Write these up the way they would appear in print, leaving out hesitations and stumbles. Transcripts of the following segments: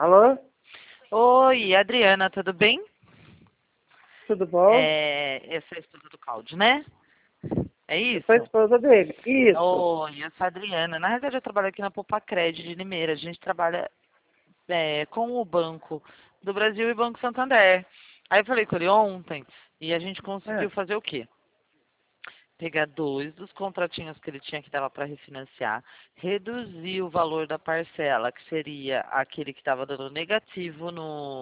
Alô? Oi, Adriana, tudo bem? Tudo bom? Essa é a esposa do Cláudio, né? É Eu sou a isso? esposa dele. Isso. Oi, eu sou a Adriana. Na verdade, eu trabalho aqui na Poupa-Cred de Limeira. A gente trabalha com o Banco do Brasil e Banco Santander. Aí eu falei com ele ontem e a gente É, conseguiu fazer o quê? Pegar dois dos contratinhos que ele tinha que dava para refinanciar, reduzir o valor da parcela, que seria aquele que estava dando negativo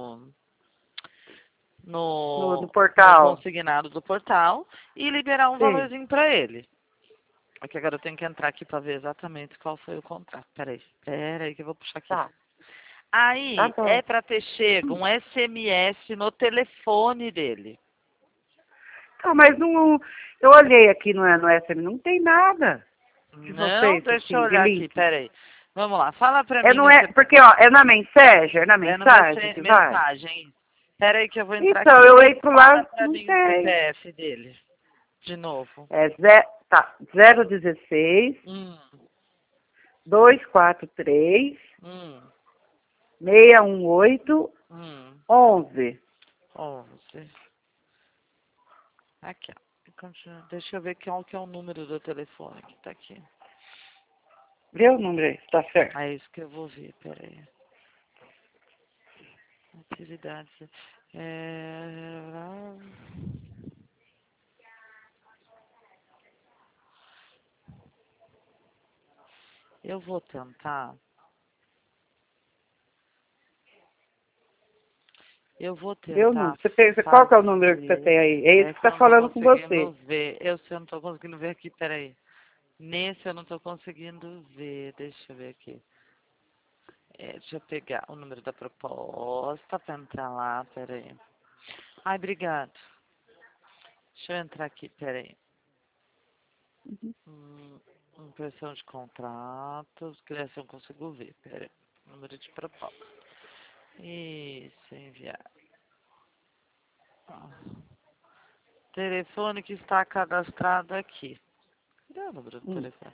no no portal. consignado do portal e liberar um Sim. valorzinho para ele. É que agora eu tenho que entrar aqui para ver exatamente qual foi o contrato. Peraí que eu vou puxar aqui. Tá. Tá Aí é bom. para ter chego um SMS no telefone dele. Tá, mas não. Eu olhei aqui no SM, não tem nada de Não, vocês, deixa eu assim, de olhar aqui, link. peraí. Vamos lá, fala para É, mim não no é, seu, porque, ó, é na no mensagem que vai. mensagem. Peraí que eu vou entrar Então, aqui. eu entro Fala lá, para não mim o tem. CPF dele, de novo. Tá, 016 Hum, 243 hum, 618 hum. 11. 11. Aqui, ó. Deixa eu ver qual que é o número do telefone que tá aqui. Vê o número aí, tá certo. É isso que eu vou ver, peraí. Atividades. É... Eu vou tentar. Eu vou Vê o tentar número. Qual que é o número que você fazer. tem aí? É esse É que que eu tá não tô falando com conseguindo você. ver. Eu sei, eu não tô conseguindo ver aqui, peraí. Nesse eu não tô conseguindo ver. Deixa eu ver aqui. Deixa eu pegar o número da proposta pra entrar lá, peraí. Ai, obrigado. Deixa eu entrar aqui, peraí. Impressão de contratos, criação consigo ver, peraí. Número de proposta. Isso, enviar. Ah, telefone que está cadastrado aqui. Cadê o número do Hum. telefone?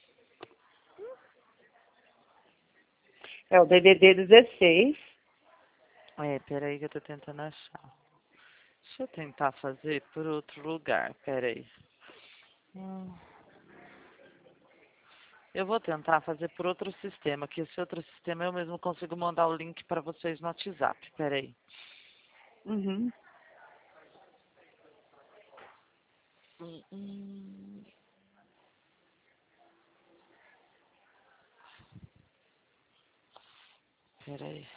É o DDD 16. Peraí que eu tô tentando achar. Deixa eu tentar fazer por outro lugar, peraí. Hum, eu vou tentar fazer por outro sistema, que esse outro sistema eu mesmo consigo mandar o link para vocês no WhatsApp, peraí. Uhum. Hum, hum, peraí.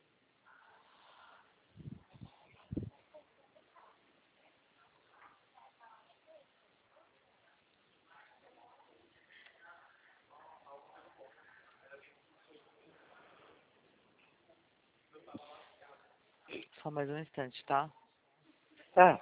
Só mais um instante, tá? Tá.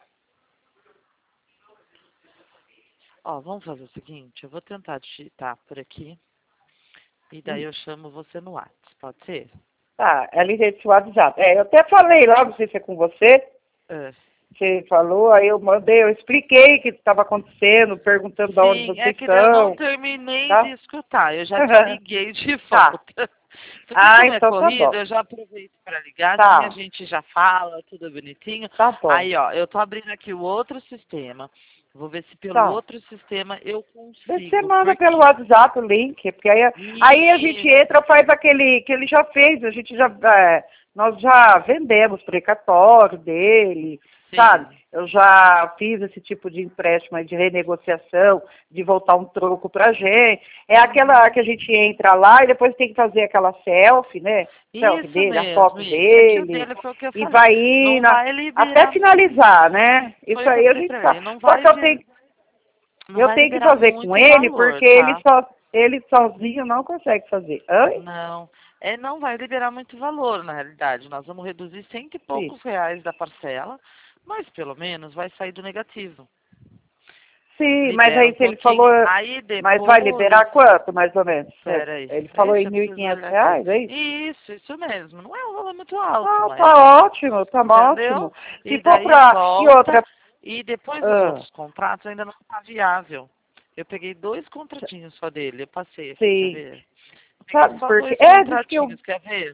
Ó, vamos fazer o seguinte, eu vou tentar digitar por aqui e daí Hum. eu chamo você no WhatsApp, pode ser? Tá, ali desse WhatsApp. Eu até falei lá, não sei se é com você. É. Você falou, aí eu mandei, eu expliquei o que estava acontecendo, perguntando de onde Sim, é vocês que daí eu não são, terminei de tá? escutar, eu já te liguei de Tá. volta. Porque Ah, como é então tá corrida, bom. eu já aproveito para ligar, assim a Tá, gente já fala, tudo bonitinho. tá bom. Aí, ó, eu tô abrindo aqui o outro sistema. Vou ver se pelo Tá. outro sistema eu Você consigo, manda pelo porque... WhatsApp o link, porque aí a gente Isso, entra, faz aquele que ele já fez, a gente já, nós já vendemos precatório dele, sabe? sim. Eu já fiz esse tipo de empréstimo aí de renegociação, de voltar um troco pra gente. É aquela Uhum. que a gente entra lá e depois tem que fazer aquela selfie, né? Selfie Isso dele, a mesmo, foto isso. É que o dele, dele foi o que eu e falei. vai ir Não vai até liberar. finalizar, né? Foi Isso o que eu aí a falei gente pra sabe. ele. Não Só vai, que não eu vai tenho que liberar fazer com muito ele valor, porque tá? ele sozinho não consegue fazer. Oi? Não. Não vai liberar muito valor, na realidade. Nós vamos reduzir cento e Sim. poucos reais da parcela, mas pelo menos vai sair do negativo. Sim, mas Libera aí um se ele falou, pouquinho. Aí mas vai depois. liberar quanto, mais ou menos? Pera aí. Ele falou em Eu mil e preciso quinhentos olhar aqui. reais, é isso? Isso mesmo. Não é um valor muito alto, Ah, mas. tá ótimo, tá Entendeu? ótimo. Se E for daí pra. E volta. outra. E depois os Ah, outros contratos ainda não está viável. Eu peguei dois contratinhos só dele. Eu passei aqui, quer sim. ver? Eu peguei Sabe só por quê? dois Diz que eu. contratinhos, quer ver?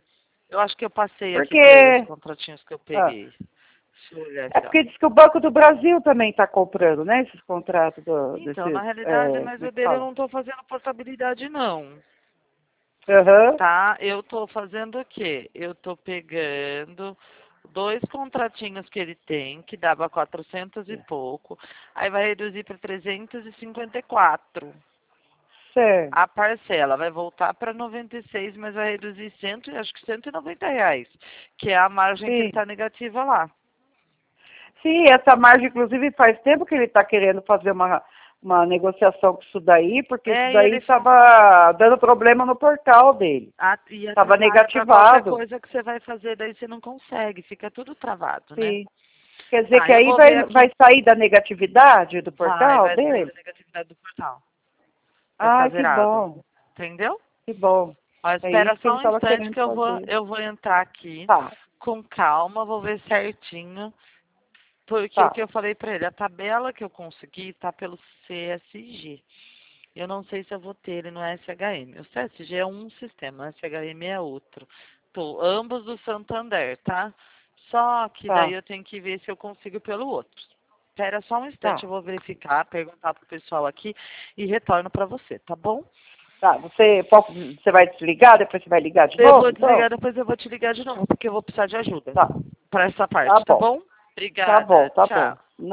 Eu acho que eu passei aqui Porque pra ele os contratinhos que eu peguei. Deixa eu olhar é aqui, ó. porque diz que o Banco do Brasil também está comprando, né? Esses contratos Então, na desses, realidade, mas como é o que dele eu fala? não tô fazendo portabilidade, não. Aham, Tá? Eu tô fazendo o quê? Eu tô pegando 2 contratinhos que ele tem, que dava 400 e pouco, aí vai reduzir para 354. certo. A parcela vai voltar para 96, mas vai reduzir acho que R$ 190, que é a margem que ele Sim. está negativa lá. Sim, essa margem, inclusive, faz tempo que ele está querendo fazer uma negociação com isso daí, porque isso É, e daí ele estava dando problema no portal dele. e Estava atrapalha para qualquer negativado. coisa que você vai fazer, daí você não consegue, fica tudo travado, né? Sim. Quer dizer Tá, que eu aí vou ver vai aqui. sair da negatividade do Vai, portal vai sair da dele? negatividade do portal. Vai estar Ai, que zerado. bom, Entendeu? que bom. Ó, É espera isso que ele só um estava instante querendo que fazer. eu vou entrar aqui Tá, com calma, vou ver certinho. Porque o tá. que eu falei pra ele, a tabela que eu consegui tá pelo CSG. Eu não sei se eu vou ter ele no SHM. O CSG é um sistema, o SHM é outro. Tô, ambos do Santander, tá? Só que daí Tá, eu tenho que ver se eu consigo pelo outro. Espera só um instante, tá, eu vou verificar, perguntar pro pessoal aqui e retorno pra você, tá bom? tá. Você vai desligar, depois você vai ligar de Eu novo, vou então? desligar, depois eu vou te ligar de novo, porque eu vou precisar de ajuda Tá, para essa tá parte, tá bom. bom? Tá bom, Obrigada, tá bom. tchau.